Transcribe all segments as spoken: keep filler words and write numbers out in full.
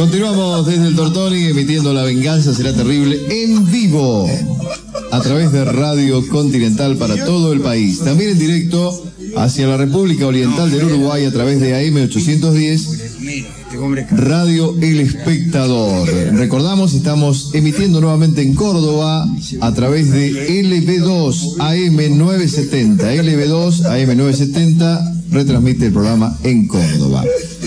Continuamos desde el Tortoni emitiendo La Venganza Será Terrible en vivo a través de Radio Continental para todo el país. También en directo hacia la República Oriental del Uruguay a través de A M ochocientos diez, Radio El Espectador. Recordamos, estamos emitiendo nuevamente en Córdoba a través de L B dos A M novecientos setenta. L B dos A M novecientos setenta retransmite el programa en Córdoba.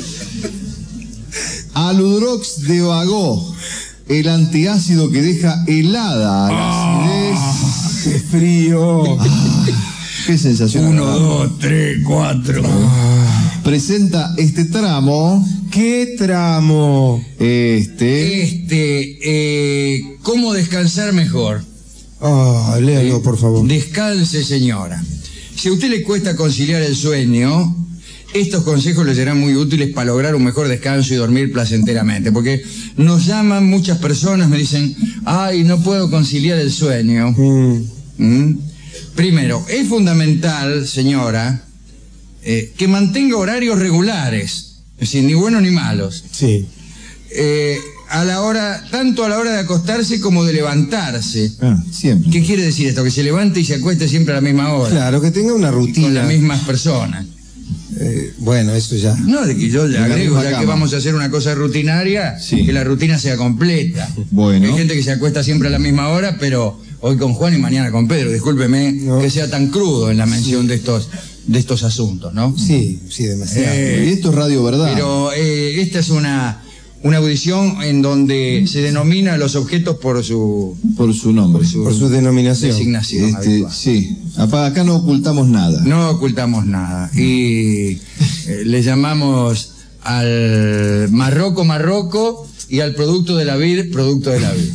Aludrox de Bagó, el antiácido que deja helada a la acidez. Oh, ¡qué frío! Ah, ¡qué sensación! Uno, dos, tres, cuatro. Ah. Presenta este tramo. ¿Qué tramo? Este. Este, eh, ¿cómo descansar mejor? Ah, oh, léalo, por favor. Descanse, señora. Si a usted le cuesta conciliar el sueño, estos consejos le serán muy útiles para lograr un mejor descanso y dormir placenteramente. Porque nos llaman muchas personas, me dicen, ay, no puedo conciliar el sueño. Mm. ¿Mm? Primero, es fundamental, señora, eh, que mantenga horarios regulares, es decir, ni buenos ni malos. Sí. Eh, a la hora, tanto a la hora de acostarse como de levantarse. Ah, siempre. ¿Qué quiere decir esto? Que se levante y se acueste siempre a la misma hora. Claro, que tenga una rutina. Con las mismas personas. Eh, bueno, eso ya. No, de que yo le agrego, ya cama. que vamos a hacer una cosa rutinaria, sí, que la rutina sea completa. Bueno. Hay gente que se acuesta siempre a la misma hora, pero hoy con Juan y mañana con Pedro. Discúlpeme no. que sea tan crudo en la mención sí. de estos de estos asuntos, ¿no? Sí, sí, demasiado. Eh, y esto es Radio Verdad. Pero eh, esta es una... Una audición en donde se denomina a los objetos por su... Por su nombre. Por su, por su denominación. Designación. Este, sí. Acá no ocultamos nada. No ocultamos nada. Y eh, le llamamos al Marroco, Marroco, y al producto de la vid, producto de la vid.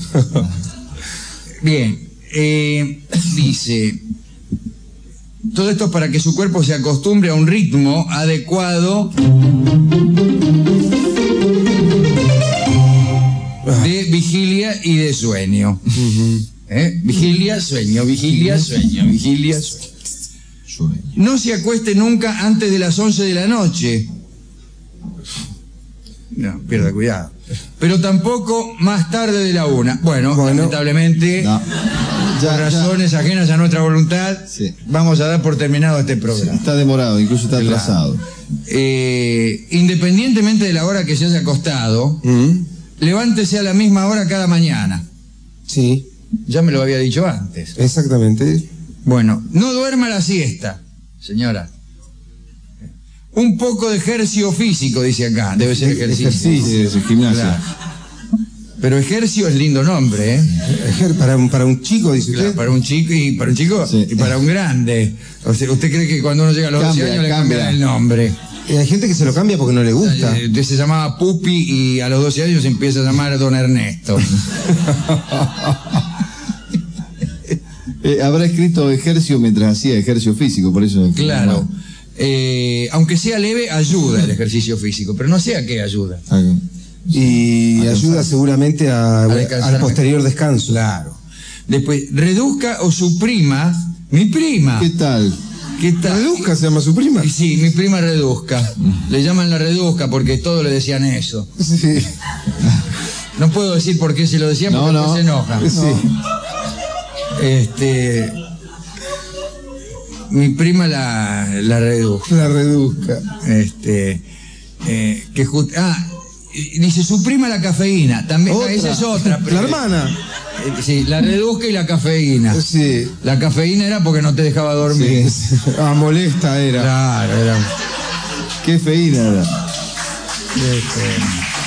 Bien. Eh, dice... Todo esto es para que su cuerpo se acostumbre a un ritmo adecuado... de vigilia y de sueño. Uh-huh. ¿Eh? Vigilia, sueño, vigilia, sueño, vigilia, sueño. sueño. No se acueste nunca antes de las once de la noche. No, pierda cuidado. Pero tampoco más tarde de la una. Bueno, bueno lamentablemente, no. ya, por razones ya. ajenas a nuestra voluntad, sí. vamos a dar por terminado este programa. Sí, está demorado, incluso está claro. atrasado. Eh, independientemente de la hora que se haya acostado, uh-huh. levántese a la misma hora cada mañana. Sí. Ya me lo había dicho antes. Exactamente. Bueno, no duerma la siesta, señora. Un poco de ejercicio físico, dice acá. Debe ser ejercicio. Ejercicio, es el gimnasio. Claro. Pero ejercicio es lindo nombre, ¿eh? Ejer para, un, para un chico, dice claro, usted. Para un chico y para un chico sí. y para un grande. O sea, ¿usted cree que cuando uno llega a los cambia, doce años cambia. le cambian el nombre? Y hay gente que se lo cambia porque no le gusta. Eh, se llamaba Pupi y a los doce años se empieza a llamar Don Ernesto. eh, habrá escrito ejercicio mientras hacía ejercicio físico, por eso... Claro. Eh, aunque sea leve, ayuda el ejercicio físico, pero no sé a qué ayuda. Okay. Y a ayuda descansar. seguramente a, a al posterior descanso. Claro. Después, reduzca o suprima mi prima. ¿Qué tal? ¿Qué tal? ¿Reduzca se llama su prima? Sí, mi prima Reduzca. Le llaman la Reduzca porque todos le decían eso. Sí. No puedo decir por qué se lo decían porque no, no. se enoja. Sí. No. Este... Mi prima la, la Reduzca. La Reduzca. Este... Eh, que just... Ah, dice suprima la cafeína. También, esa es otra. La hermana. Eh, sí, la Reduzca y la cafeína. Sí. La cafeína era porque no te dejaba dormir. Sí. Ah, molesta era. Claro, era. Qué feína era. Este...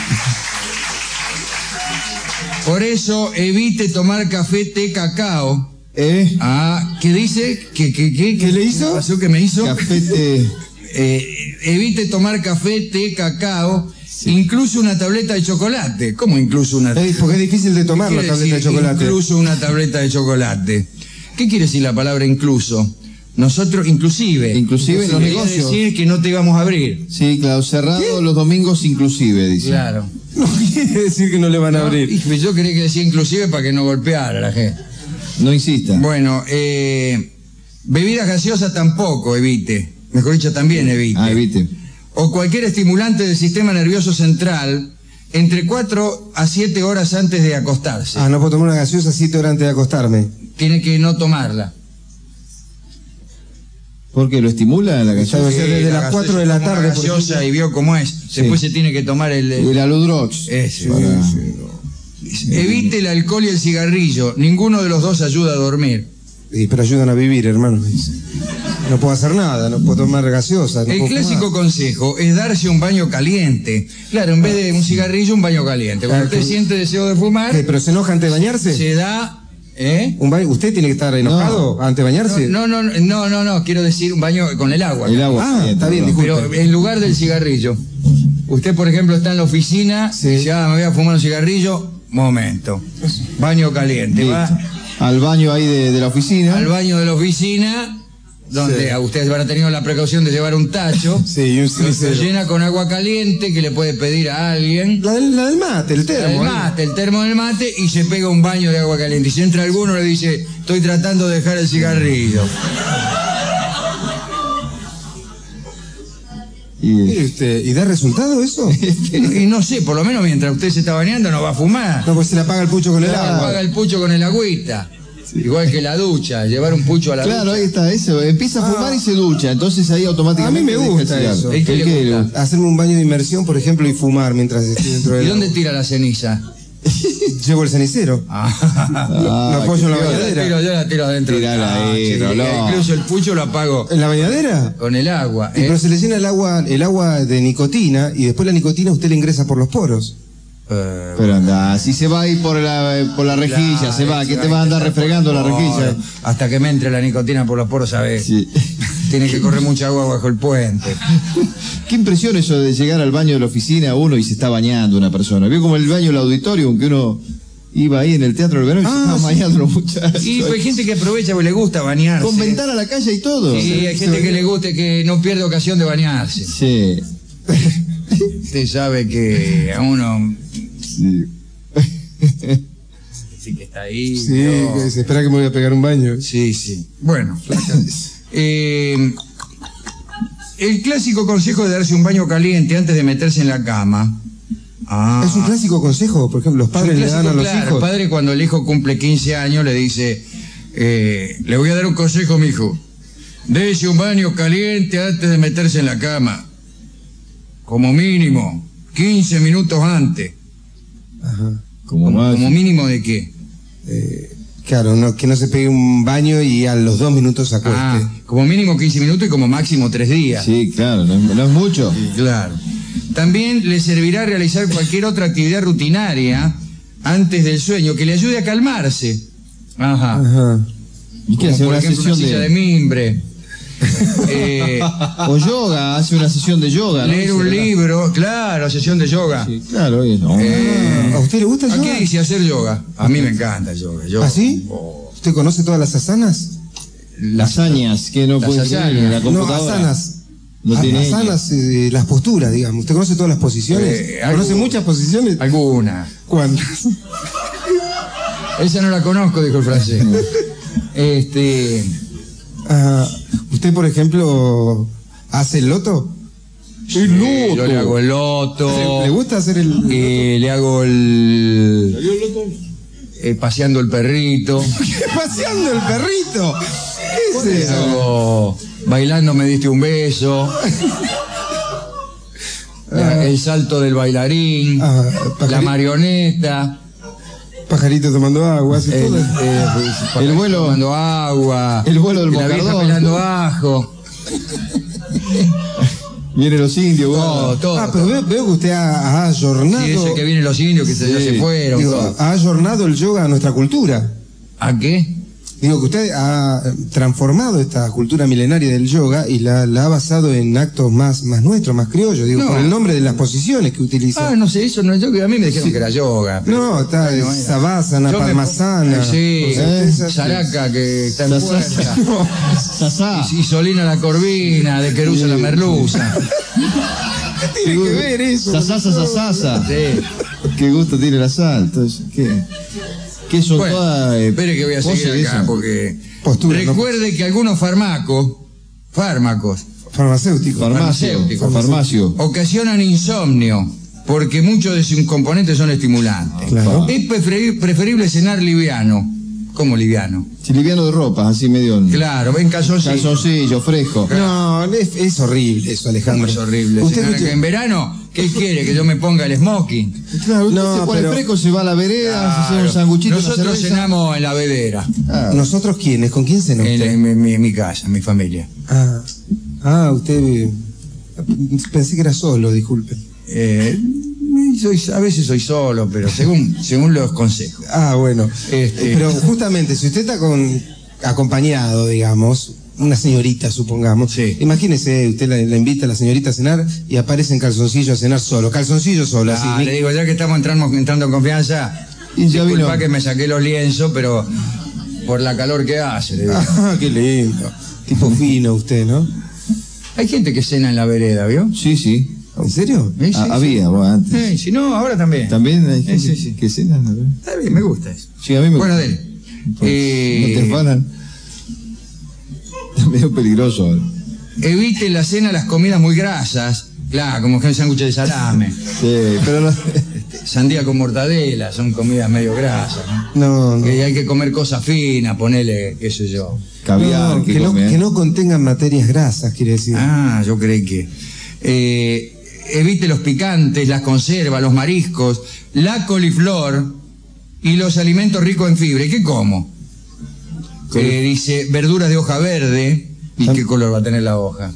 Por eso evite tomar café, té, cacao. ¿Eh? Ah, ¿qué dice? ¿Qué, qué, qué, ¿Qué le hizo? ¿Qué pasó? ¿Qué me hizo? Café, té. Eh, evite tomar café, té, cacao, sí. incluso una tableta de chocolate. ¿Cómo incluso una tableta? Eh, porque es difícil de tomar la tableta de chocolate. Incluso una tableta de chocolate. ¿Qué quiere decir la palabra incluso? Nosotros, inclusive. Inclusive en los negocios. decir que no te íbamos a abrir. Sí, claro, cerrado ¿Qué? los domingos inclusive, dice. Claro. No quiere decir que no le van a no, abrir. Yo quería que decía inclusive para que no golpeara a la gente. No insista. Bueno, eh, bebidas gaseosas tampoco evite. Mejor dicho, también evite. Ah, evite. O cualquier estimulante del sistema nervioso central entre cuatro a siete horas antes de acostarse. Ah, no puedo tomar una gaseosa siete horas antes de acostarme. Tiene que no tomarla. Porque lo estimula la gaseosa. Sí, desde las cuatro de la tarde. Gaseosa y vio cómo es. Sí. Después se tiene que tomar el... El, el Aludrox. Ese. Para... Sí, sí. Evite el alcohol y el cigarrillo. Ninguno de los dos ayuda a dormir. Sí, pero ayudan a vivir, hermano. No puedo hacer nada, no puedo tomar gaseosa. No el puedo clásico fumar. consejo es darse un baño caliente. Claro, en vez de un cigarrillo, un baño caliente. Cuando usted siente deseo de fumar... ¿Qué, ¿Pero se enoja antes de bañarse? Se da... ¿Eh? ¿Un baño? ¿Usted tiene que estar enojado no. antes de bañarse? No, no, no, no, no, no, quiero decir un baño con el agua. El agua. Ah, está bien, disculpe. Pero en lugar del cigarrillo. Usted, por ejemplo, está en la oficina, sí. dice, ah, me voy a fumar un cigarrillo. Momento. Baño caliente. Listo. Va al baño ahí de, de la oficina. al baño de la oficina, donde sí. ustedes van a tener la precaución de llevar un tacho. Sí, y un se llena con agua caliente que le puede pedir a alguien. La del, la del mate, el termo. El mate, el termo del mate, y se pega un baño de agua caliente. Y si entra alguno le dice, estoy tratando de dejar el cigarrillo. ¿Y, ¿Y, usted, ¿Y da resultado eso? Y no sé, por lo menos mientras usted se está bañando no va a fumar. No, pues se le apaga el pucho con el se agua. Se apaga el pucho con el agüita. Sí. Igual que la ducha, llevar un pucho a la claro, ducha. Claro, ahí está, eso. Empieza a fumar ah. y se ducha, entonces ahí automáticamente... A mí me gusta eso. ¿El que le gusta? Hacerme un baño de inmersión, por ejemplo, y fumar mientras estoy dentro de... ¿Y dónde tira la ceniza? Llevo el cenicero. Ah. Lo apoyo en la bañadera. Yo la tiro, yo la tiro adentro. Tirala ahí, no, no. Incluso el pucho lo apago. ¿En la bañadera? Con el agua. ¿eh? Pero se le llena el agua, el agua de nicotina y después la nicotina usted le ingresa por los poros. Uh, Pero anda, si se va ahí por la, por la rejilla, claro, se va, ¿qué te va a andar refregando la rejilla? Hasta que me entre la nicotina por los poros, ¿sabes? Sí. Tiene que correr mucha agua bajo el puente. Qué impresión eso de llegar al baño de la oficina uno y se está bañando una persona. Vio como el baño del auditorio, aunque uno iba ahí en el Teatro del Verano y ah, se estaba sí. bañando los muchachos. Y hay gente que aprovecha porque le gusta bañarse. Con ventana a la calle y todo. Sí, sí hay gente que le gusta que no pierde ocasión de bañarse. Sí. Usted sabe que a uno... Sí. Sí que está ahí. Sí, no. Que se espera que me voy a pegar un baño. Sí, sí. Bueno, eh, el clásico consejo de darse un baño caliente antes de meterse en la cama. Ah. Es un clásico consejo, por ejemplo, los padres clásico, le dan a los claro, hijos. El padre cuando el hijo cumple quince años le dice, eh, le voy a dar un consejo, mijo. Dese un baño caliente antes de meterse en la cama. Como mínimo, quince minutos antes. Ajá. ¿Como, como, como mínimo de qué? Eh, claro, no, que no se pegue un baño y a los dos minutos se acueste. Ah, como mínimo quince minutos y como máximo tres días. Sí, claro, no, no es mucho. Sí, claro. También le servirá realizar cualquier otra actividad rutinaria antes del sueño que le ayude a calmarse. Ajá. Ajá. ¿Y qué hace? Por una ejemplo, sesión una silla de, de mimbre. eh, o yoga, hace una sesión de yoga. Leer ¿no? un libro, claro, sesión de yoga. Sí, claro, eso. Eh, ¿A usted le gusta el yoga? ¿A qué dice hacer yoga? A mí me encanta el yoga. yoga. ¿Ah, sí? Oh. ¿Usted conoce todas las asanas? Lasañas, que no puede ser en la computadora. No, asanas. No tiene asanas, eh, las posturas, digamos. ¿Usted conoce todas las posiciones? Eh, ¿Conoce algo, muchas posiciones? Algunas. ¿Cuántas? Esa no la conozco, dijo el francés. este... Uh, ¿Usted, por ejemplo, hace el loto? Sí, el loto. Yo le hago el loto. ¿Le gusta hacer el loto? Eh, le hago el... ¿Le el loto? Eh, paseando el perrito. ¿Qué paseando el perrito? ¿Qué es eso? Hago, bailando me diste un beso. uh, el salto del bailarín. Uh, la marioneta. Pajarito tomando agua, así el, todo. Eh, pues, el vuelo tomando agua. El vuelo del la vieja pelando ajo. Vienen los indios, güey. Todo, todo. Ah, pero veo, veo que usted ha, ha ayornado. Sí, ese que vienen los indios que sí. ya se fueron. Digo, ha ayornado el yoga a nuestra cultura. ¿A qué? Digo que usted ha transformado esta cultura milenaria del yoga y la, la ha basado en actos más, más nuestros, más criollos, digo, no. por el nombre de las posiciones que utiliza. Ah, no sé, eso no es yoga, a mí me dijeron sí. que era yoga. No, está bueno, Savasana, Padmasana. Sí, eh, Saraka, que está en fuerza. Sasá. Y Solina la Corvina, de Querusa sí. la Merluza. ¿Qué tiene que ver eso? Sasasa, sasasa. Sí. Qué gusto tiene el asalto. ¿Qué? Que son bueno, todas, eh, espere que voy a seguir acá, porque Postura, recuerde no. que algunos fármacos, fármacos, farmacéuticos, farmacéuticos, farmacio, ocasionan insomnio. porque muchos de sus componentes son estimulantes. Claro. Es preferible, preferible cenar liviano. ¿Cómo liviano? Sí, liviano de ropa, así medio... Claro, en calzoncillo. Calzoncillo, fresco. No, es, es horrible eso, Alejandro. Es horrible. Usted, Cenar- usted- En verano, ¿qué quiere? ¿Que yo me ponga el smoking? Claro, usted No, se pone pero- fresco, se va a la vereda, se hace Claro. un sanguchito, una Nosotros cerveza. cenamos en la vedera. Ah, ¿Nosotros quiénes? ¿Con quién cenó En, usted? en mi, mi- mi casa, en mi familia. Ah, ah, usted... eh, Pensé que era solo, disculpe. Eh, soy, a veces soy solo, pero según, según los consejos. Ah, bueno. Este- Pero justamente, si usted está con acompañado, digamos, una señorita, supongamos, Sí. imagínese, usted la, la invita a la señorita a cenar y aparece en calzoncillo a cenar solo, calzoncillo solo, así. Ah, ni- le digo, ya que estamos entrando, entrando en confianza, Y ya disculpa vino. que me saqué los lienzos, pero por la calor que hace. le digo. Ah, qué lindo. Tipo fino usted, ¿no? Hay gente que cena en la vereda, ¿vio? sí, sí. ¿En serio? Sí, sí, Ah, sí. había, bueno, antes. Eh, si no, ahora también. También hay gente sí, sí. que cena, ¿no? Está bien, me gusta eso. Sí, a mí me Bueno, gusta. dele. Pues, Eh, no te afanan. Es medio peligroso ahora. Evite en la cena las comidas muy grasas. Claro, como que un sándwich de salame. Sí, pero no... Sandía con mortadela, son comidas medio grasas, ¿no? No, no. Que hay que comer cosas finas, ponele, qué sé yo. Caviar, No, que, que, no, come, ¿eh? que no contengan materias grasas, quiere decir. Ah, yo creí que... Eh, evite los picantes, las conservas, los mariscos, la coliflor y los alimentos ricos en fibra. ¿Y qué como? Eh, dice, verduras de hoja verde. ¿Y qué color va a tener la hoja?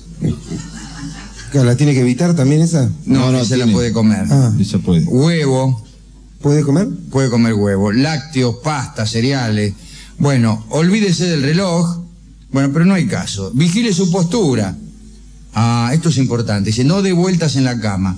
Claro, ¿la tiene que evitar también esa? No, No, no, no, se la tiene. puede comer. Ah, Eso puede. Huevo, ¿puede comer? puede comer huevo. Lácteos, pasta, cereales. Bueno, olvídese del reloj. Bueno, pero no hay caso. Vigile su postura. Ah, esto es importante. Dice, no dé vueltas en la cama.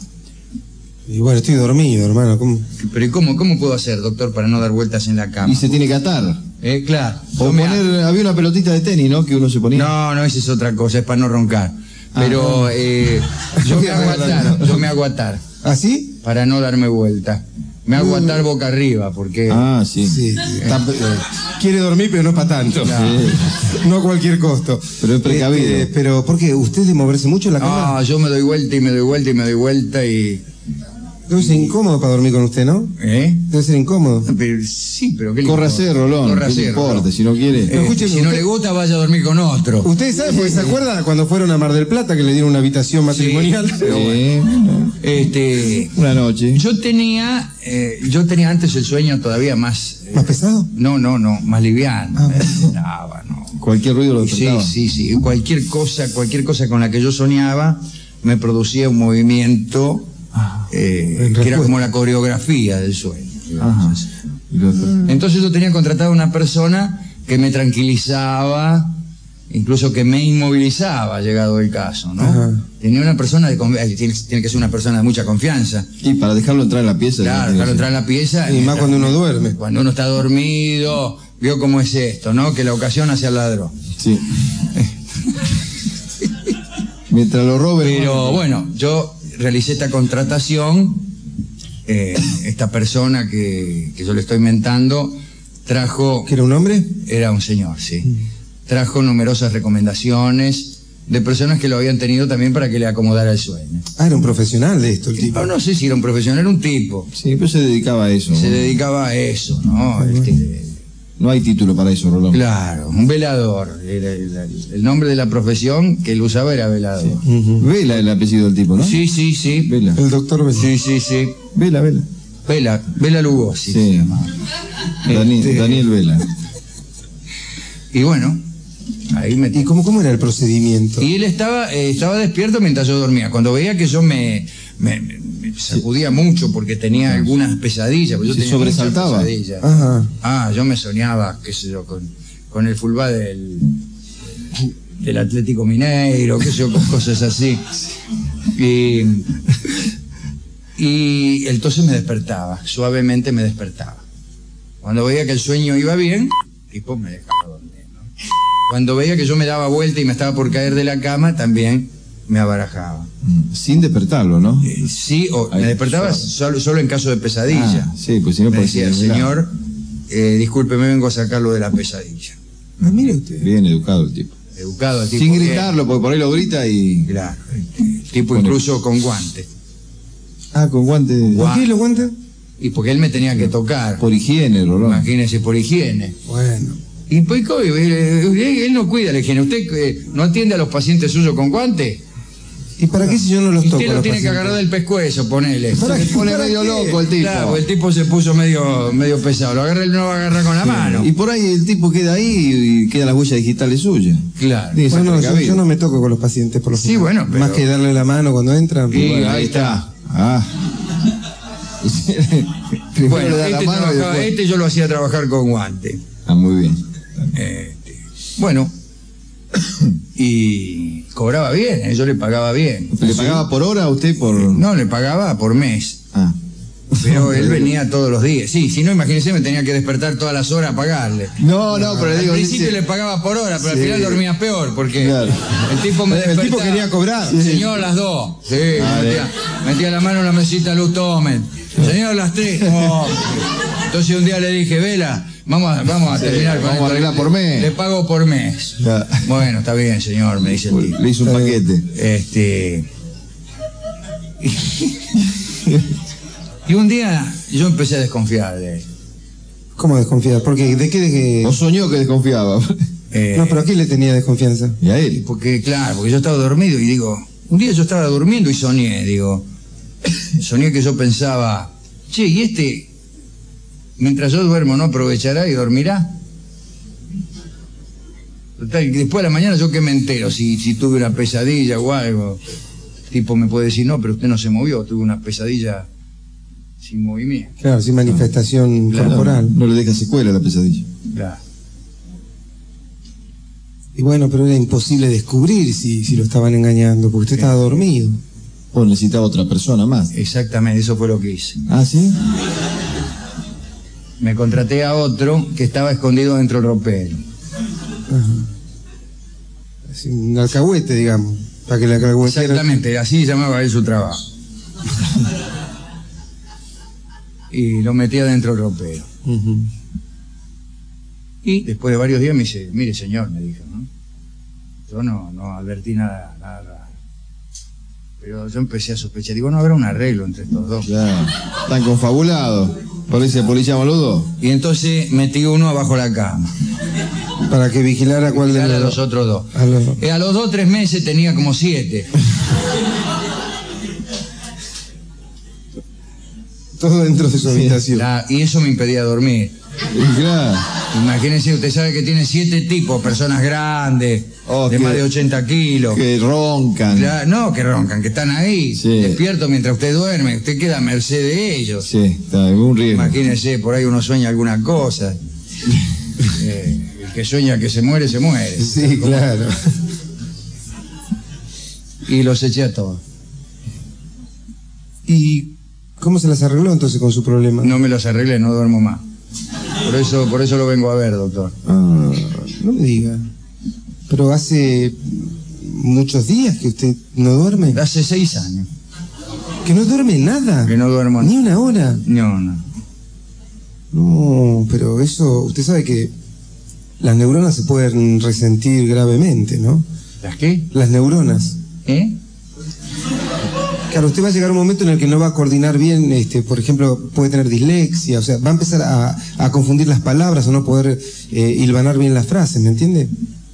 Y bueno, estoy dormido, hermano. ¿Cómo? Pero ¿y cómo, cómo puedo hacer, doctor, para no dar vueltas en la cama? Y se tiene que atar. Eh, claro. O Yo me poner, había una pelotita de tenis, ¿no? Que uno se ponía. No, no, esa es otra cosa, es para no roncar. Pero Ah, eh, yo me hago atar, yo me hago atar, ¿Ah, sí? para no darme vuelta. Me hago atar boca arriba, porque... Ah, sí. Sí. Está- quiere dormir, pero no es para tanto. No a cualquier costo. Pero es precavido. Este, pero, ¿por qué? ¿Usted de moverse mucho en la cama? Ah, yo me doy vuelta y me doy vuelta y me doy vuelta y... Debe ser incómodo para dormir con usted, ¿no? ¿Eh? Debe ser incómodo. Pero, sí, pero ¿qué le Corra a importa? hacer, Rolón. Corra a ¿Qué le hacer, importa? Rolón. Si no quiere. Eh, escúcheme, si no usted- le gusta, vaya a dormir con otro. Usted sabe, porque se acuerda cuando fueron a Mar del Plata que le dieron una habitación matrimonial. Sí, pero Sí, bueno, Este... una noche. Yo tenía, eh, yo tenía antes el sueño todavía más... eh, ¿Más pesado? no, no, no, más liviano. Ah, Me despertaba, no. Cualquier ruido lo Sí, despertaba. sí, sí. Cualquier cosa, cualquier cosa con la que yo soñaba me producía un movimiento eh, en que era respuesta. como la coreografía del sueño. digamos Ajá. así. Y lo- Entonces yo tenía contratado a una persona que me tranquilizaba, incluso que me inmovilizaba, llegado el caso, ¿no? Ajá. Tenía una persona de confi- eh, tiene, tiene que ser una persona de mucha confianza. Y para dejarlo entrar en la pieza. Claro, tiene que dejarlo ser. entrar en la pieza. Y más cuando uno duerme. Cuando uno está dormido, vio cómo es esto, ¿no? Que la ocasión hace al ladrón. Sí. Mientras lo roben. Pero bueno, yo realicé esta contratación, eh, esta persona que, que yo le estoy inventando trajo, ¿Que era un hombre? era un señor, sí, trajo numerosas recomendaciones de personas que lo habían tenido también para que le acomodara el sueño. Ah, era un profesional de esto el tipo. Pero no sé si era un profesional, era un tipo, Sí, pero se dedicaba a eso. se dedicaba a eso, ¿no? Este, No hay título para eso, Rolón. claro, un velador, era el, el- el nombre de la profesión que él usaba era velador. Ujú. Vela el apellido del tipo, ¿no? Sí, sí, sí. Vela. El doctor Bessi. Sí, sí, sí. Vela, Vela. Vela, Vela Lugosi. Sí. se llamaba. Daniel, Este- Daniel Vela. Y bueno, ahí me... ¿Y cómo, cómo era el procedimiento? Y él estaba, eh, estaba despierto mientras yo dormía. Cuando veía que yo me, me- me- me sacudía mucho porque tenía algunas pesadillas. Porque yo Se tenía muchas sobresaltaba. pesadillas. Ajá. Ah, yo me soñaba, qué sé yo, con, con el fulba del, del Atlético Mineiro, qué sé yo, con cosas así. Y, y entonces me despertaba, suavemente me despertaba. Cuando veía que el sueño iba bien, tipo me dejaba dormir, ¿no? Cuando veía que yo me daba vuelta y me estaba por caer de la cama, también me abarajaba. Sin despertarlo, ¿no? Eh, sí, o Ay, me despertaba suave. solo, solo en caso de pesadilla. Ah, sí, pues si no Me parecía decía, desvelado. señor, eh, disculpe, me vengo a sacarlo de la pesadilla. Ah, mire usted. Bien educado el tipo. Educado, el tipo Sin que- gritarlo, porque por ahí lo grita y... Claro, el tipo Bueno. incluso con guantes. Ah, con guantes. ¿Por qué los guantes? Y porque él me tenía que tocar. Por higiene, ¿no? Imagínese, por higiene. Bueno. Y pues, él no cuida la higiene. ¿Usted eh, no atiende a los pacientes suyos con guantes? ¿Y para qué si yo no los toco? Usted lo tiene que agarrar del pescuezo, ponele. ¿Para qué? Se pone medio loco el tipo. Claro, el tipo se puso medio, medio pesado. Lo agarra, él no lo va a agarrar con la mano. Y por ahí el tipo queda ahí y quedan las huellas digitales suyas. Claro. Bueno, yo, yo no me toco con los pacientes por lo Sí, bueno, pero... Más que darle la mano cuando entran. Y bueno, ahí está. Ah. Bueno, este, trabajaba, este yo lo hacía trabajar con guante. Ah, muy bien. Este, bueno, y cobraba bien, ¿eh? Yo le pagaba bien. ¿Le pagaba por hora a usted? Por... No, le pagaba por mes. Ah. Pero él venía todos los días. Sí, si no, imagínese, me tenía que despertar todas las horas a pagarle. No, no, pero le digo... Al principio dice... le pagaba por hora, pero sí. al final dormía peor, porque claro. el tipo me despertaba. El tipo quería cobrar. Sí. Señor, las dos. Sí, vale. metía, metía la mano en la mesita, luz, tomen. Señor, las tres. No. Entonces un día le dije, Vela, vamos a, vamos a sí, terminar con vamos esto. a arreglar por mes. Le pago por mes. Ya. Bueno, está bien, señor, me dice el tipo. Le hizo un paquete. Este... Y un día yo empecé a desconfiar de él. ¿Cómo desconfiar? Porque ¿de qué? De que... ¿O soñó que desconfiaba? Eh, no, pero ¿a quién le tenía desconfianza? ¿Y a él? Porque, claro, porque yo estaba dormido y digo, un día yo estaba durmiendo y soñé, digo, soñé que yo pensaba, che, ¿y este, mientras yo duermo, no aprovechará y dormirá? Total, después de la mañana yo que me entero, si, si tuve una pesadilla o algo, el tipo me puede decir, no, pero usted no se movió, tuve una pesadilla sin movimiento. Claro, sin manifestación Claro. corporal. No, no le deja secuela la pesadilla. Claro. Y bueno, pero era imposible descubrir si, si lo estaban engañando, porque usted estaba dormido. O necesitaba otra persona más. Exactamente, eso fue lo que hice. ¿Ah, sí? Me contraté a otro que estaba escondido dentro del ropero. Ajá. Así, un alcahuete, digamos, para que la alcahuetera... Exactamente, así llamaba él su trabajo. Y lo metía dentro del ropero. Uh-huh. Y después de varios días me dice, mire señor, me dijo, ¿no? Yo no, no advertí nada, nada raro. Pero yo empecé a sospechar, digo, no habrá un arreglo entre estos dos. Claro. Están confabulados. Policía, policía, boludo. Y entonces metí uno abajo la cama. Para que vigilara cuál de Vigilar a los... los otros dos. A los... Eh, a los dos, tres meses tenía como siete. Todo dentro de su habitación. La- y eso me impedía dormir. Y claro. Imagínense, usted sabe que tiene siete tipos, personas grandes, Oh, de que- más de ochenta kilos. Que roncan. Claro, no, que roncan, que están ahí, Sí. despiertos mientras usted duerme, usted queda a merced de ellos. Sí, está en un riesgo. Imagínense, por ahí uno sueña alguna cosa. Eh, el que sueña que se muere, se muere. Sí, claro. Y los eché a todos. ¿Y cómo se las arregló entonces con su problema? No me los arreglé, no duermo más. Por eso, por eso lo vengo a ver, doctor. Ah, no me diga. Pero hace muchos días que usted no duerme. Hace seis años Que no duerme nada. que no duermo. Ni una hora. No, no. No, pero eso, usted sabe que las neuronas se pueden resentir gravemente, ¿no? ¿Las qué? Las neuronas. ¿Eh? Claro, usted va a llegar a un momento en el que no va a coordinar bien, este, por ejemplo, puede tener dislexia, o sea, va a empezar a, a confundir las palabras o no poder eh, hilvanar bien las frases, ¿me entiende?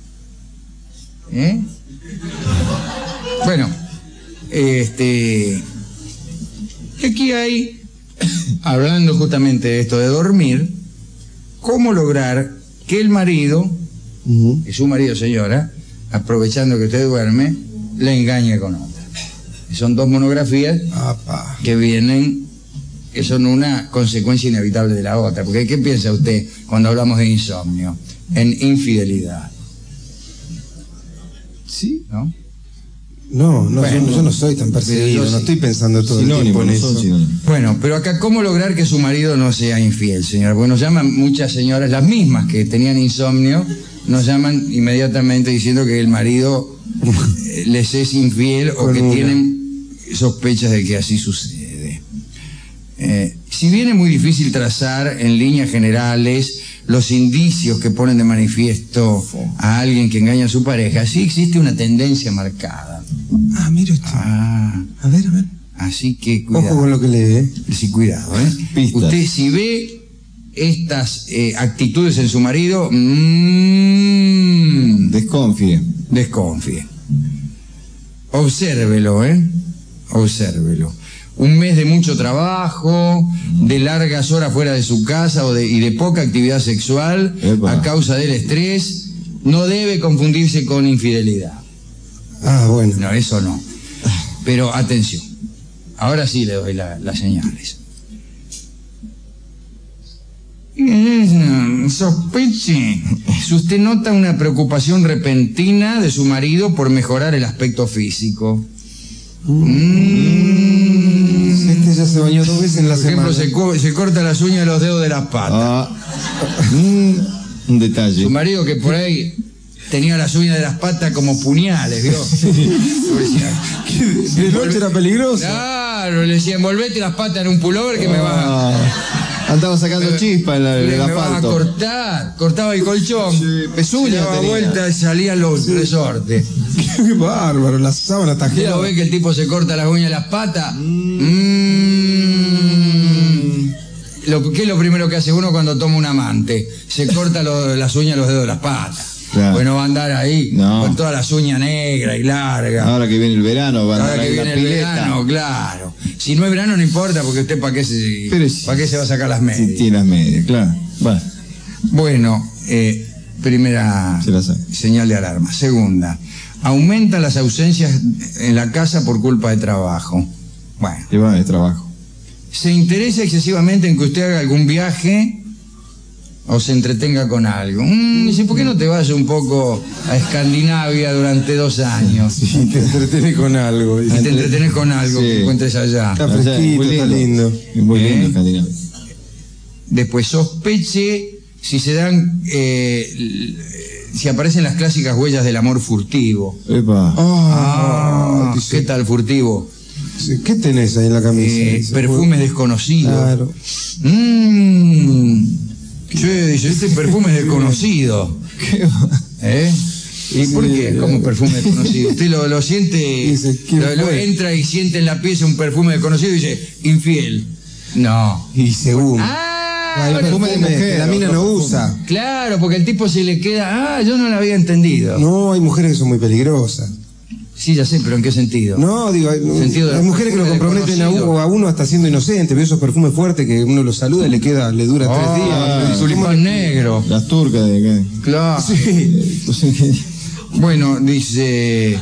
¿Eh? Bueno, este... aquí hay, hablando justamente de esto de dormir, cómo lograr que el marido, Uh-huh. que su marido, señora, aprovechando que usted duerme, le engañe con otra. Son dos monografías Apa. que vienen, que son una consecuencia inevitable de la otra. Porque ¿qué piensa usted cuando hablamos de insomnio? En infidelidad, ¿Sí? ¿no? No, no, Bueno, yo, yo no soy tan perseguido, yo sí. no estoy pensando todo el Sinónimo, tiempo en no eso. son sinónimos. Bueno, pero acá, ¿cómo lograr que su marido no sea infiel, señora? Porque nos llaman muchas señoras, las mismas que tenían insomnio, nos llaman inmediatamente diciendo que el marido eh, les es infiel o Con que una. tienen sospechas de que así sucede. Eh, si bien es muy difícil trazar en líneas generales los indicios que ponen de manifiesto a alguien que engaña a su pareja, sí existe una tendencia marcada. Ah, mire usted. Ah, A ver, a ver. Así que cuidado. Ojo con lo que lee, ¿eh? Sí, cuidado, ¿eh? Pistas. Usted si ve estas eh, actitudes en su marido, mmm, Desconfíe. desconfíe. Obsérvelo, ¿eh? Obsérvelo. Un mes de mucho trabajo, de largas horas fuera de su casa o de, y de poca actividad sexual Epa. a causa del estrés, no debe confundirse con infidelidad. Ah, bueno. No, eso no. Pero atención. Ahora sí le doy la- las señales. Mm, Sospeche. Si usted nota una preocupación repentina de su marido por mejorar el aspecto físico. Mm. Este ya se bañó dos veces en la Por ejemplo, semana. se, co- se corta las uñas de los dedos de las patas. Ah, mm, un detalle. Su marido que por ahí tenía las uñas de las patas como puñales, ¿vio? De noche era peligroso. Claro, le decía, envolvete las patas en un pullover que me vas a... Ah, andaba sacando chispa en la- en Le- el me vas a asfalto. cortar, cortaba el colchón, pezuñas se daba tenía. vuelta y salían los resortes. Qué bárbaro, la sábana Usted lo tajeada. ve que el tipo se corta las uñas de las patas. Mm. Lo, ¿Qué es lo primero que hace uno cuando toma un amante? Se corta lo- las uñas de los dedos de las patas. Claro. Pues no va a andar ahí No. con todas las uñas negras y largas. Ahora que viene el verano, van a Ahora andar que en la viene el pileta. verano, claro. Si no es verano no importa porque usted para qué se, Pero si- ¿para qué se va a sacar las Sí, medias. tiene las medias, claro. Va, Bueno, eh, primera se la sabe. señal de alarma. Segunda, aumenta las ausencias en la casa por culpa de trabajo. Bueno, Que va de trabajo. se interesa excesivamente en que usted haga algún viaje o se entretenga con algo. Mm, dice, ¿por qué no te vas un poco a Escandinavia durante dos años? Y te entretiene con algo. Y te entretenés con algo Sí. que encuentres allá. Está O sea, fresquito, muy está lindo. Es muy ¿Eh? lindo Escandinavia. Después sospeche si se dan, eh, l- si aparecen las clásicas huellas del amor furtivo. Epa. Ah, dice- ¿qué tal furtivo? Sí, ¿qué tenés ahí en la camisa? Eh, Dice, perfumes desconocidos. Claro. Mmm. Che, dice, este perfume es desconocido. ¿Eh? ¿Y por qué? ¿Cómo perfume desconocido? Usted lo, lo siente, Dice, ¿quién lo, lo fue? entra y siente en la pieza un perfume desconocido y dice, infiel. No. Y según. Ah, Hay perfume perfume de que mujer, la mina otro no perfume. usa. Claro, porque el tipo se le queda, ah, yo no lo había entendido. No, hay mujeres que son muy peligrosas. Sí, ya sé, pero ¿en qué sentido? No, digo, hay, Sentido de hay mujeres que lo perfume comprometen a desconocido. uno, a uno hasta siendo inocente. Ve esos perfumes fuertes que uno los saluda y le queda, le dura Ah, tres días. el tulipán negro. Las turcas de acá. Claro. Sí. Bueno, dice.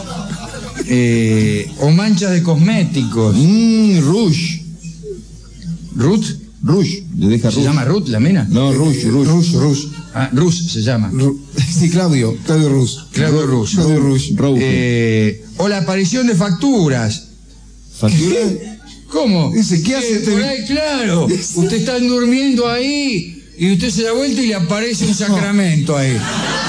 eh, o manchas de cosméticos. Mmm, Rouge. ¿Ruth? Rouge. Le deja ¿Se Rouge. llama Ruth la mina? No, Rouge, Rouge. Rush, Rush. Ah, Ruth se llama. Ru- Sí, Claudio, Claudio Rus. Claudio Ruth. Claudio Rush. Rouge. Eh, o la aparición de facturas. ¿Factura? ¿Cómo? Dice, ¿qué hace Eh, este por vi- ahí, claro. Usted está durmiendo ahí y usted se da vuelta y le aparece un sacramento ahí.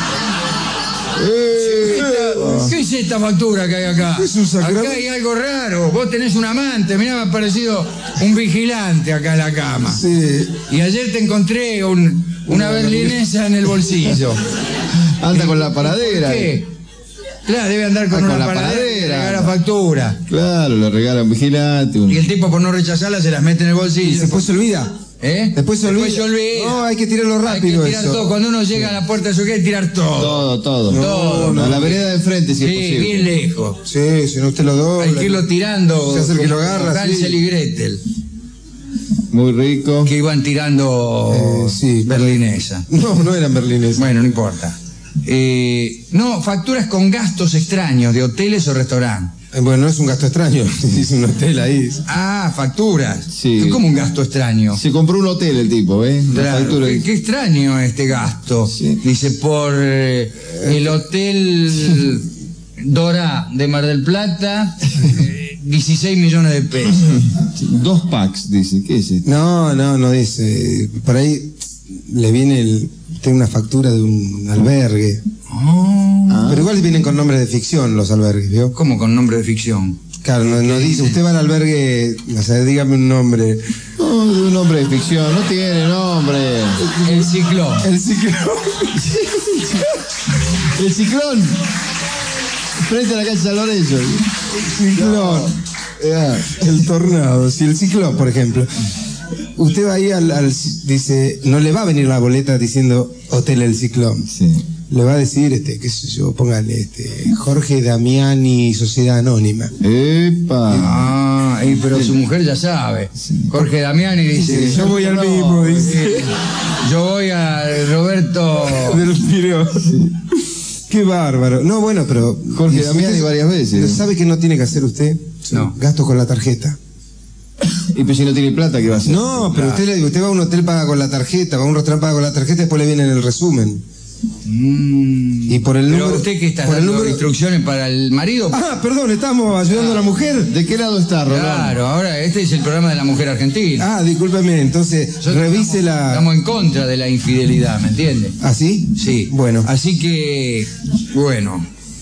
¿Qué es esta factura que hay acá? Es un sacramento. Acá hay algo raro. Vos tenés un amante. Mirá, me ha aparecido un vigilante acá en la cama. Sí. Y ayer te encontré un- una berlinesa en el bolsillo. Anda con la paradera. ¿Qué? Claro, debe andar con Ah, una con la paradera, paradera. le regala factura. Claro, le regala un vigilante. un- Y el tipo por no rechazarla se las mete en el Y bolsillo. después se olvida. ¿Eh? Después se olvida. Después se olvida. No, hay que tirarlo rápido Hay que tirar eso. todo. Cuando uno llega a la puerta de su casa hay que tirar todo. Todo, todo. Todo, A la vereda de enfrente, si Sí, es posible. bien lejos. Sí, si no usted lo dobla. Hay que irlo tirando. Se hace el que lo como agarra, Hansel sí. y Gretel, Muy rico. que iban tirando Eh, sí. berlinesa. No, no eran berlines. Bueno, no importa. Eh, no, facturas con gastos extraños de hoteles o restaurantes. Eh, Bueno, no es un gasto extraño. Dice un hotel ahí. Ah, facturas. Sí. ¿Qué, ¿Cómo un gasto extraño? Se compró un hotel el tipo, ¿ves? La Claro, factura. qué, qué extraño este gasto. Sí. Dice, por eh, el hotel Dorá de Mar del Plata, eh, dieciséis millones de pesos. Dos packs, dice. ¿Qué es esto? No, no, no dice. Por ahí le viene el, tiene una factura de un albergue. Oh, Ah. Pero igual vienen con nombres de ficción los albergues, ¿vio? ¿Cómo con nombre de ficción? Claro, no, no dice, usted va al albergue, o sea, dígame un nombre. No, de un nombre de ficción. No tiene nombre. El ciclón. El ciclón. El ciclón. Frente a la calle San Lorenzo. Ciclón. El tornado, si el ciclón, por ejemplo. Usted va ahí al, al... dice, no le va a venir la boleta diciendo Hotel El Ciclón. Sí. Le va a decir, este, qué sé yo, póngale, este, Jorge Damiani, Sociedad Anónima. ¡Epa! Ah, y, pero su mujer ya sabe. Jorge Damiani dice... Yo voy al no, mismo, dice. eh, Yo voy a Roberto... Del Pireo. Qué bárbaro. No, bueno, pero... Jorge Damiani varias veces. ¿Sabe qué no tiene que hacer usted? No. Gasto con la tarjeta. Y pues si no tiene plata, ¿qué va a hacer? No, pero Claro. usted, usted va a un hotel, paga con la tarjeta, va a un restaurante, paga con la tarjeta, después le viene en el resumen. Mm. Y por el Pero número... usted que está por el dando número- instrucciones para el marido... Ah, perdón, estamos ayudando a la mujer. ¿De qué lado está, Rolando? Claro, ahora este es el programa de la mujer argentina. Ah, discúlpeme, entonces, Nosotros revise estamos, la... Estamos en contra de la infidelidad, ¿me entiende? ¿Ah, sí? Sí. Bueno. Así que, bueno,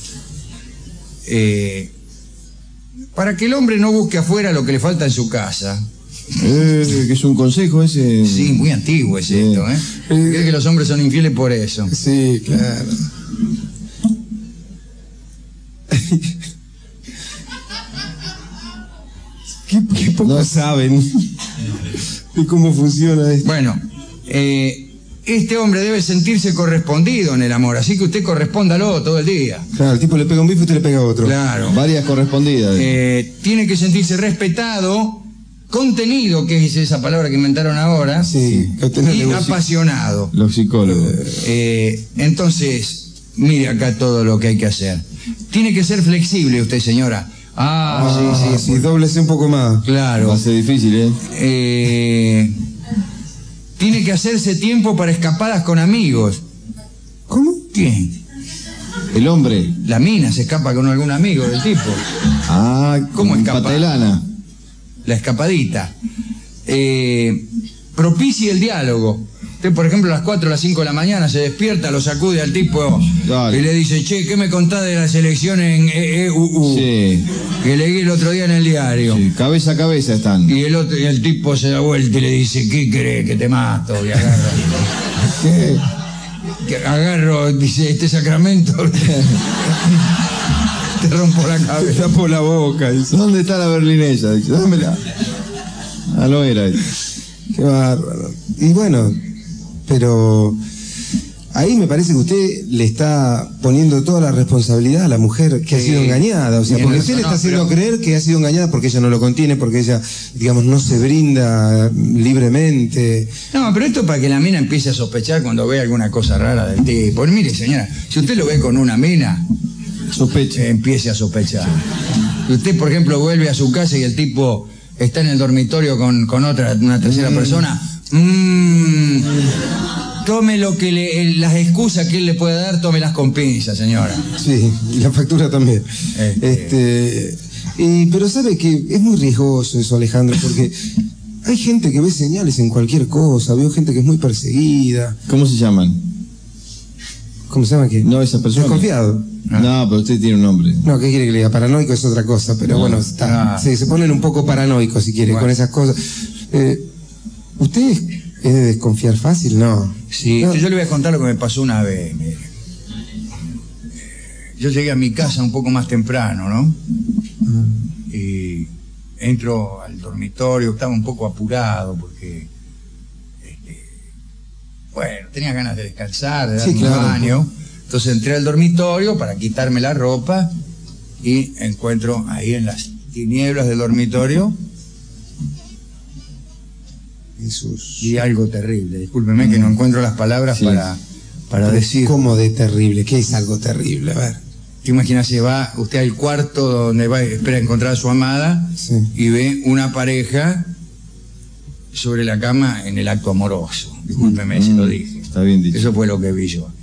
eh, para que el hombre no busque afuera lo que le falta en su casa. Eh, que es un consejo ese. Sí, muy antiguo es Sí. esto, ¿eh? Cree que los hombres son infieles por eso. Sí, claro. ¿Qué, qué poco No. saben de cómo funciona esto? Bueno, eh, este hombre debe sentirse correspondido en el amor, así que usted correspóndalo todo el día. Claro, el tipo le pega un bife y usted le pega otro. Claro. Varias correspondidas. Eh, tiene que sentirse respetado, contenido, que es esa palabra que inventaron ahora, Sí, que a usted no y le gusta. apasionado. Los psicólogos. Eh, entonces, mire acá todo lo que hay que hacer. Tiene que ser flexible usted, señora. Ah, Ah, sí, sí, sí, dóblese un poco más. Va claro. a ser difícil, ¿eh? Eh, tiene que hacerse tiempo para escapadas con amigos. ¿Cómo? ¿Quién? El hombre. La mina se escapa con algún amigo del tipo. Ah, ¿Cómo con escapa? patelana. La escapadita. Eh, propicie el diálogo. Usted, por ejemplo, a las cuatro o las cinco de la mañana se despierta, lo sacude al tipo Dale. y le dice, che, ¿qué me contás de las elecciones en E E U U? Sí. Que leí el otro día en el diario. Sí, cabeza a cabeza están. Y el otro, y el tipo se da vuelta y le dice, ¿qué querés? Que te mato. Y agarra. ¿Qué? Que agarro, dice, este sacramento. Te rompo la cabeza. Tapo la boca. Dice. ¿Dónde está la berlinesa? Dice, dámela. Ah, no era. Qué bárbaro. Y bueno, pero ahí me parece que usted le está poniendo toda la responsabilidad a la mujer que ha Sí. sido engañada. O sea, Tiene porque razón, usted le está no, haciendo pero- creer que ha sido engañada porque ella no lo contiene, porque ella, digamos, no se brinda libremente. No, pero esto es para que la mina empiece a sospechar cuando ve alguna cosa rara del tipo. Mire, señora, si usted lo ve con una mina, Sospecha. eh, empiece a sospechar. Si usted, por ejemplo, vuelve a su casa y el tipo está en el dormitorio con, con otra, una tercera persona, mmm, tome lo que le, el- las excusas que él le pueda dar, tómelas con pinzas, señora. Sí, y la factura también. Este. Este, y, pero sabe que es muy riesgoso eso, Alejandro, porque hay gente que ve señales en cualquier cosa, veo gente que es muy perseguida. ¿Cómo se llaman? ¿Cómo se llama que? No, esa persona. Desconfiado. No, pero usted tiene un nombre. No, ¿qué quiere que le diga? Paranoico es otra cosa, pero No. bueno, está. Ah. Sí, se ponen un poco paranoicos si quiere, Bueno. con esas cosas. Eh, ¿Usted es es de desconfiar fácil? No. Sí, No. yo le voy a contar lo que me pasó una vez, mire. Yo llegué a mi casa un poco más temprano, ¿no? Y entro al dormitorio, estaba un poco apurado porque, este, bueno, tenía ganas de descansar, de Sí, darme un claro. baño. Entonces entré al dormitorio para quitarme la ropa y encuentro ahí en las tinieblas del dormitorio Jesús. y algo terrible. Discúlpeme que no encuentro las palabras Sí. para, para decir. ¿Cómo de terrible? ¿Qué es algo terrible? A ver. ¿Te imaginas? Se va usted al cuarto donde va, espera encontrar a su amada Sí. y ve una pareja sobre la cama en el acto amoroso. Discúlpeme si lo dije. Está bien dicho. Eso fue lo que vi yo.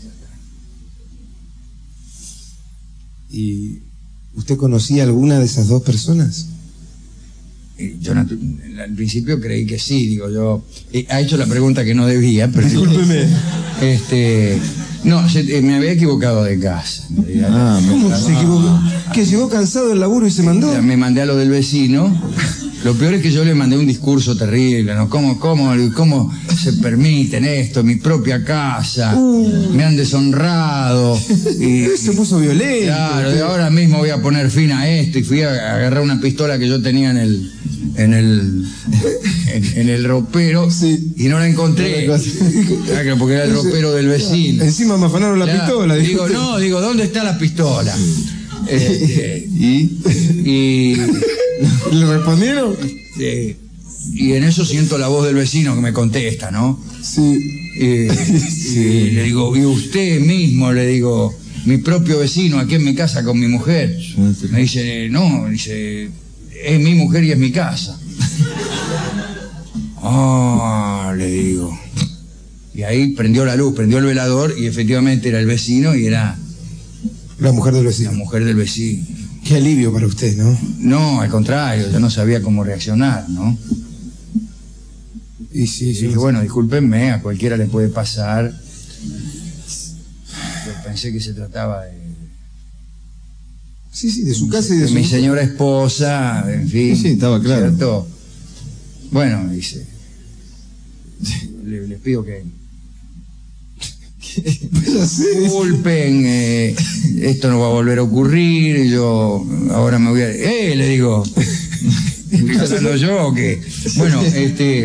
¿Y usted conocía alguna de esas dos personas? Y yo natu- al principio creí que sí, digo yo. eh, Ha hecho la pregunta que no debía, pero. Discúlpeme. Este. No, se- eh, me había equivocado de casa. en realidad. Ah, me- ¿Cómo se equivocó? ¿Que llegó cansado del laburo y se mandó? Ya me mandé a lo del vecino Lo peor es que yo le mandé un discurso terrible, ¿no? ¿Cómo, cómo, cómo se permiten esto en mi propia casa? Uh. Me han deshonrado. Y, se puso violento. Claro, y ahora mismo voy a poner fin a esto. Y fui a agarrar una pistola que yo tenía en el en el en, en el ropero, sí. Y no la encontré. Claro, porque era el ropero del vecino. Encima me afanaron la claro. pistola. Digo, no, digo, ¿dónde está la pistola? Este, ¿Y? y ¿Le respondieron? Sí. Y en eso siento la voz del vecino que me contesta, ¿no? Sí. Y, sí. Y le digo, y usted mismo, le digo, mi propio vecino aquí en mi casa con mi mujer. Me dice, no, dice, es mi mujer y es mi casa. Ah, oh, le digo. Y ahí prendió la luz, prendió el velador y efectivamente era el vecino y era... La mujer del vecino. La mujer del vecino. Qué alivio para usted, ¿no? No, al contrario, yo no sabía cómo reaccionar, ¿no? Y sí, sí. Y bueno, discúlpenme, a cualquiera le puede pasar. Yo pensé que se trataba de... Sí, sí, de su casa y de, de su... mi señora esposa, en fin. Sí, sí, estaba claro. ¿Cierto? Bueno, dice... Les, les pido que... Disculpen, eh, esto no va a volver a ocurrir, yo ahora me voy a... ¡Eh! Le digo, ¿estoy hablando yo o qué? Bueno, este...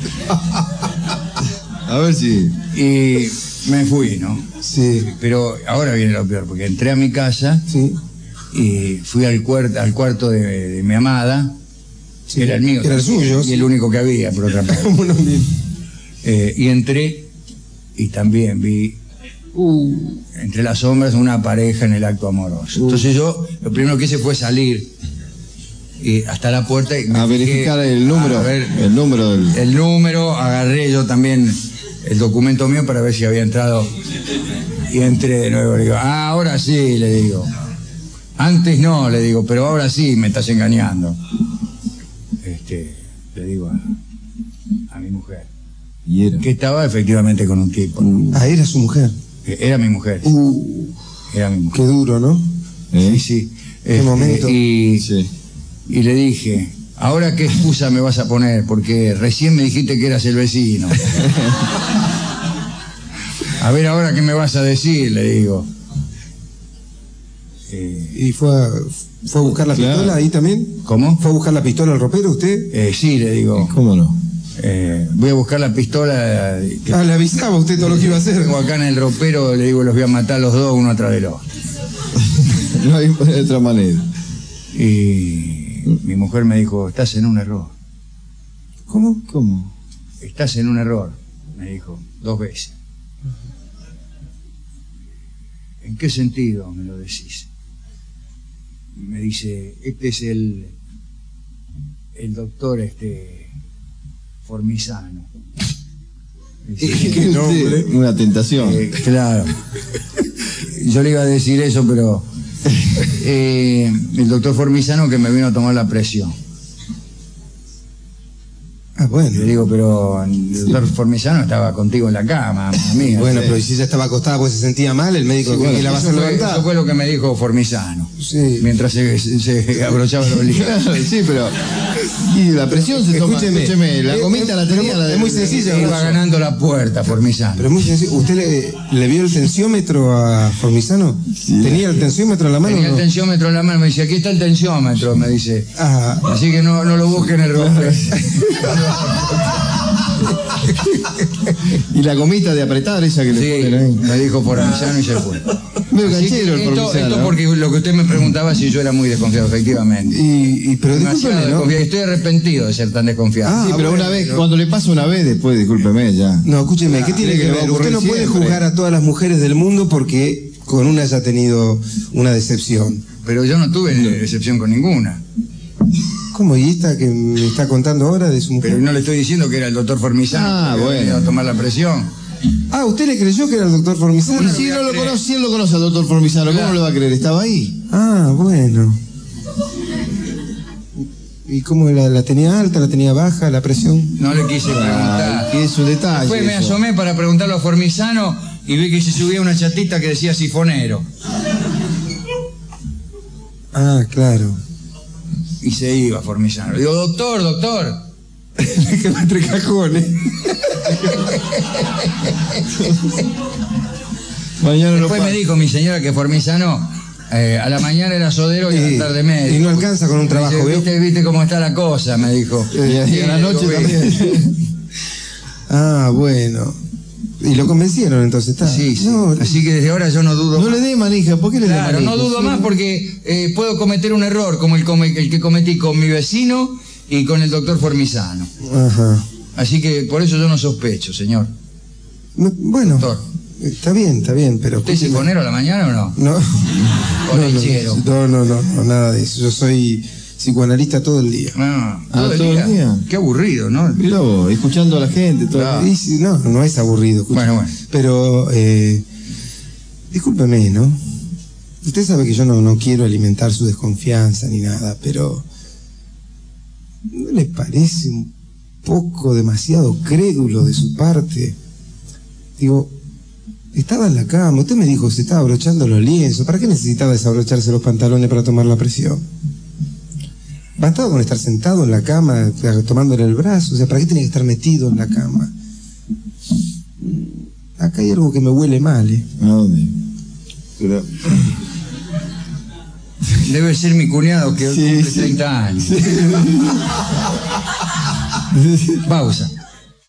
A ver si... Y me fui, ¿no? Sí. Pero ahora viene lo peor, porque entré a mi casa, sí. Y fui al, cuart al cuarto de, de mi amada, sí. Era el mío. Era el suyo. Y el único que había, por otra parte. eh, y entré... Y también vi uh, entre las sombras una pareja en el acto amoroso. Uh. Entonces yo lo primero que hice fue salir y hasta la puerta y a verificar el número, ver, el número del... el número, agarré yo también el documento mío para ver si había entrado y entré de nuevo. Le digo, ah, ahora sí, le digo. Antes no, le digo, pero ahora sí me estás engañando. Este, le digo a, a mi mujer. ¿Y era? Que estaba efectivamente con un tipo. Uh. Ah, era su mujer. Era mi mujer. Uh. Era mi mujer. Qué duro, ¿no? ¿Eh? Sí, sí. Qué este, momento. Y, sí. y le dije, ¿ahora qué excusa me vas a poner? Porque recién me dijiste que eras el vecino. A ver, ¿ahora qué me vas a decir? Le digo. Eh, ¿Y fue a, fue a buscar la claro. pistola ahí también? ¿Cómo? ¿Fue a buscar la pistola al ropero usted? Eh, sí, le digo. ¿Cómo no? Eh, voy a buscar la pistola. Que ah, le avisaba usted todo lo que iba a hacer. Tengo acá en el ropero, le digo, los voy a matar los dos, uno atrás del otro. No hay de otra manera. Y mi mujer me dijo, estás en un error. ¿Cómo? ¿Cómo? Estás en un error, me dijo, dos veces. ¿En qué sentido me lo decís? Me dice, este es el, el doctor, este... Formisano. Dice, ¿qué nombre? Una tentación. Eh, claro. Yo le iba a decir eso, pero eh, el doctor Formisano que me vino a tomar la presión. Ah, bueno. Le digo, pero el doctor Formisano estaba contigo en la cama, amiga. Bueno, pero si ella estaba acostada porque se sentía mal, el médico sí, que bueno, la va a levantar. Eso fue lo que me dijo Formisano. Sí. Mientras se, se, se abrochaba los ligados. Sí, pero... Y la presión se toma. Escúcheme, escúcheme, la gomita la tenía... La de, es muy sencilla. Iba ganando la puerta, Formisano. Pero es muy sencillo. ¿Usted le, le vio el tensiómetro a Formisano? Sí. ¿Tenía el tensiómetro en la mano? Tenía ¿no? el tensiómetro en la mano. Me dice, aquí está el tensiómetro, me dice. Ah. Así que no, no lo busquen en el ropero. Y la gomita de apretar esa que le sí, ponen ahí. Me dijo Formisano y se fue. Medio canchero el esto, Formisano. Esto porque lo que usted me preguntaba si yo era muy desconfiado, efectivamente. Y, y pero discúlpeme, ¿no? Estoy arrepentido de ser tan desconfiado. Ah, sí, pero bueno, una vez, pero... cuando le pasa una vez, después, discúlpeme ya. No, escúcheme, ¿qué tiene que ver? Usted no puede siempre. juzgar a todas las mujeres del mundo porque con una haya tenido una decepción. Pero yo no tuve decepción con ninguna. ¿Cómo? ¿Y esta que me está contando ahora de su mujer? Pero no le estoy diciendo que era el doctor Formisano. Ah, bueno. A tomar la presión. Ah, ¿usted le creyó que era el doctor Formisano? Y si no lo conoce, si él lo conoce al doctor Formisano, ¿cómo claro. le va a creer? Estaba ahí. Ah, bueno. ¿Y cómo la, la tenía alta, la tenía baja, la presión? No le quise preguntar. Y es un detalle. Después me eso. asomé para preguntarlo a Formisano y vi que se subía una chatita que decía sifonero. Ah, claro. Y se iba Formisano. Le digo, doctor, doctor. Me quedó entre cajones. Mañana Después no me dijo mi señora que Formisano eh, a la mañana era sodero y a la tarde médico. Y no alcanza con un trabajo, Dice, ¿veo? ¿Viste, viste cómo está la cosa? Me dijo. Y a, y a la noche digo, también. Ah, bueno. Y lo convencieron entonces, ¿está? Sí, sí. No, Así que desde ahora yo no dudo No más. le dé manija, ¿por qué le dé Claro, manija? no dudo Sí. más porque eh, puedo cometer un error como el, come- el que cometí con mi vecino y con el doctor Formisano. Ajá. Así que por eso yo no sospecho, señor. No, bueno, Doctor. está bien, está bien, pero... ¿Usted es sifonero a la mañana o no? No, ¿O no, lechero? no, no, no, no, nada de eso. Yo soy psicoanalista todo el día. Ah, Ah, todo, el, todo el día. día. Qué aburrido, ¿no? Mirá vos, escuchando a la gente, todo. Claro. Y si- no, no es aburrido. escucha. Bueno, bueno. Pero, eh, discúlpeme, ¿no? Usted sabe que yo no, no quiero alimentar su desconfianza ni nada, pero ¿no le parece un poco demasiado crédulo de su parte? Digo, estaba en la cama, usted me dijo que se estaba abrochando los lienzos, ¿para qué necesitaba desabrocharse los pantalones para tomar la presión? Bastaba con estar sentado en la cama, tomándole el brazo, o sea, ¿para qué tenía que estar metido en la cama? Acá hay algo que me huele mal, ¿eh? ¿A dónde? Pero- Debe ser mi cuñado que hoy Sí, cumple sí. treinta años. Pausa.